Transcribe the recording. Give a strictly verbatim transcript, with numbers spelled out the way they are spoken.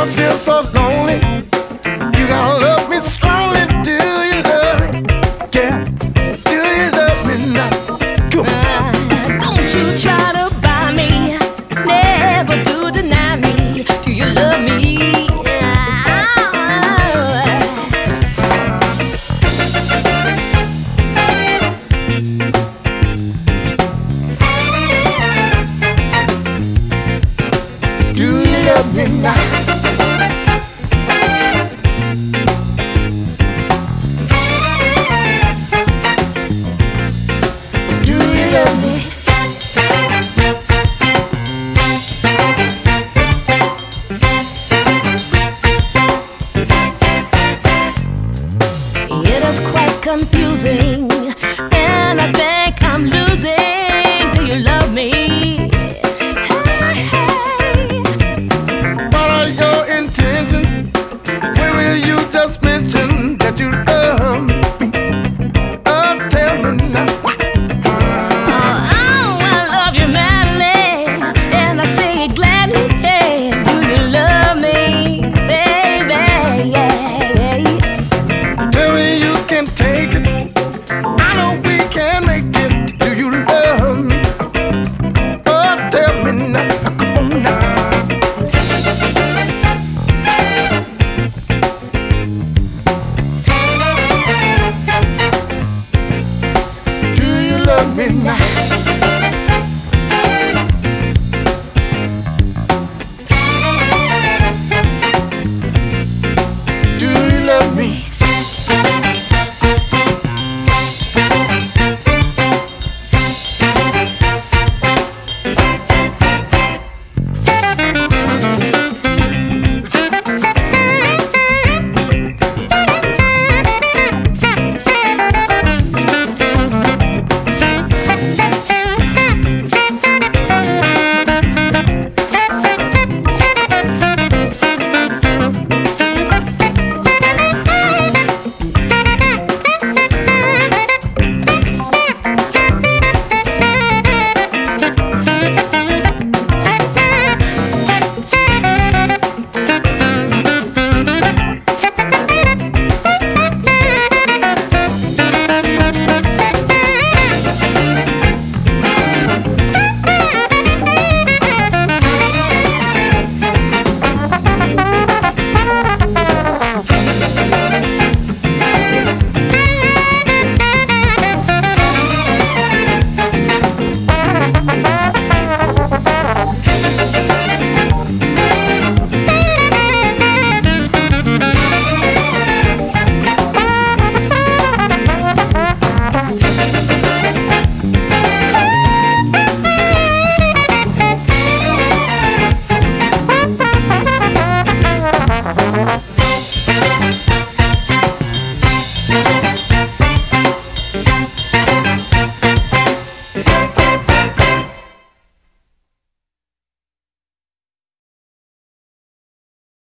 feel so lonely. You gotta love me strongly. Do you love me? Yeah. Do you love me now? Come on. Uh, don't you try to buy me. Never do deny me. Do you love me? Do you love me now? It is quite confusing